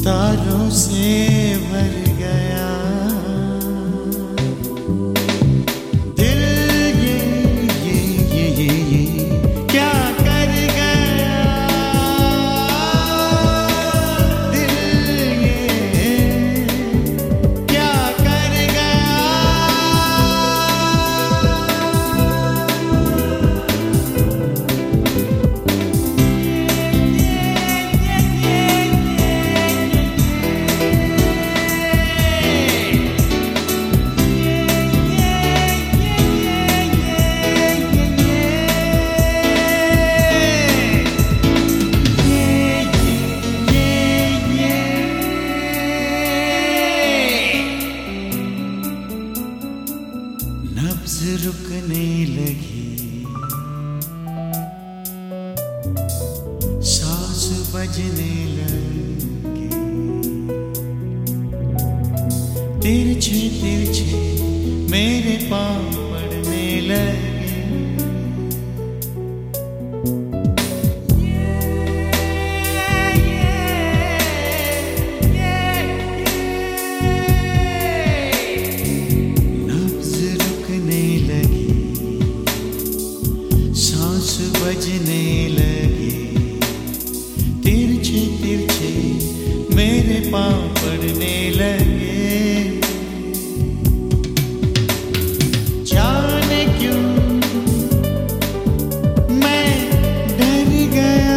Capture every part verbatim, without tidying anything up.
तारों से भर गया दिल, ये ये ये ये ये क्या कर गया दिल, ये क्या कर गया। नब्ज़ रुकने लगी, सांस बजने लगी, तिरछे तिरछे मेरे पाँव पड़ने लगे। बजने लगी, तिरछे तिरछे मेरे पाँव पड़ने लगे। जाने क्यों मैं डर गया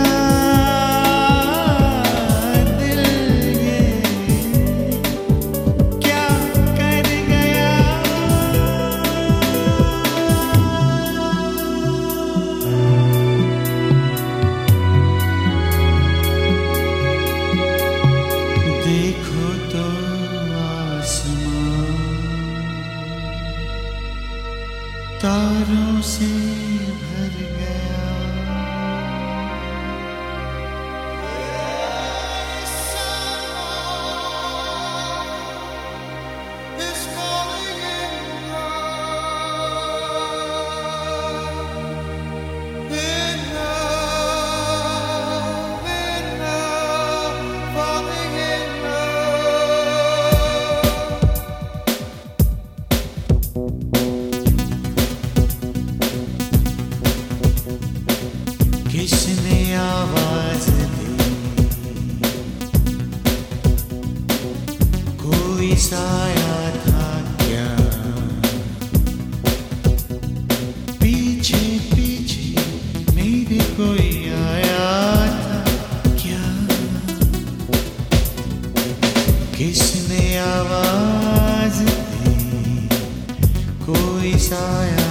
दिल, ये क्या कर गया। देखो तो आसमां तारों से भर गया। किसने आवाज दी, कोई साया था क्या, पीछे पीछे मेरे कोई आया था क्या। किसने आवाज दी, कोई साया